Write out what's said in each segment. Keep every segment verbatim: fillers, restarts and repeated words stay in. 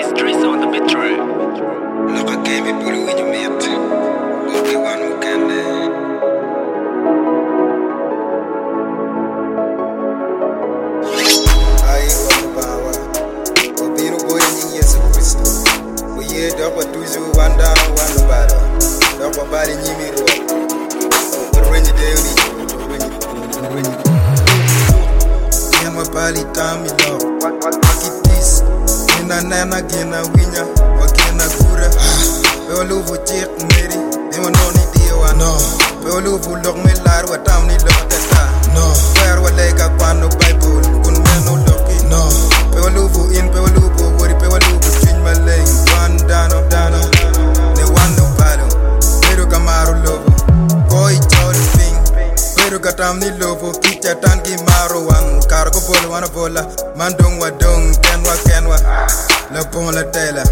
Streets on the bit true. Look at game, it blue in your mate. Go be one who can. I want to power. Go be no boy in years of Christ. We hear double two zero one down, one no battle. Double body in me road. When you daily, when you when you can my body time me love. What what what it is? Ina nana gina winya, wakina gura. Peolu fu chik meri, ema no ni diwa no. Peolu fu lok me lar wa tam ni lok teta no. Fair wa lega kwano Bible, kun meno loki no. Peolu fu in peolu fu wori peolu fu chin malay. One dano dano, ne one no palo. Pero kamaro lobo, koi chori ping. Pero katam ni lobo, kicha tangi maro wan. Kargo bola wana bola, mandong wa dong, kenwa kenwa. La bon la tela.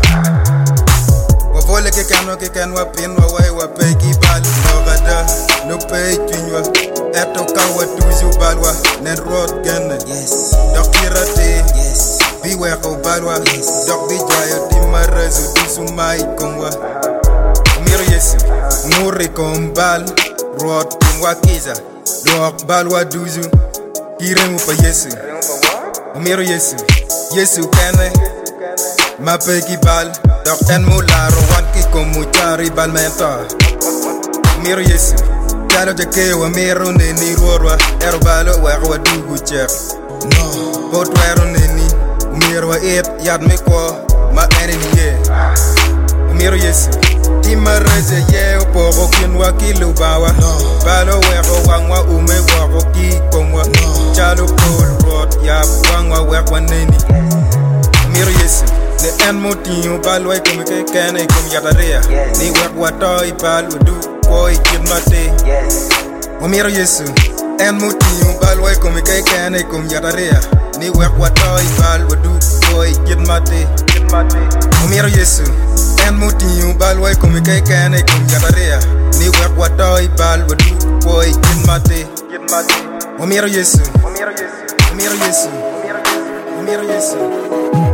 Wavole ke kanwa ke kanwa pinwa wai wa peki balu nogada no pay kinwa eto kawa tuzu balwa nen rot genne yes dokirate yes bi we ko balwa yes dok bi joyo timarazu disu mai komwa miro yesu muri kombal rot timwa kiza dok balwa duzu kiremu pa yesu miro yesu yesu kene ma peki bal Dok en mularo wan ki komu chari bal menta Miro yesu Jalo jake wa miro neni ruorwa Ero balo wako dugu chek No Bot wero neni Miro wa it yad me kwa Ma enemy ye Miro yesu Tima reze ye Opoko kinwa kilubawa No Balo wako wangwa ume wako ki komwa No Chalo pol rot Yap wangwa wako neni Miro yesu The end motiu balway kum ke kene kum yataria ni wek watoi bal udu koi kidmate Omiro yesu end motiu balway kum ke kene kum yataria ni wek watoi bal udu koi kidmate Omiro yesu end motiu balway kum ke kene kum yataria ni wek watoi bal udu koi kidmate Omiro yesu Omiro yesu Omiro yesu Omiro yesu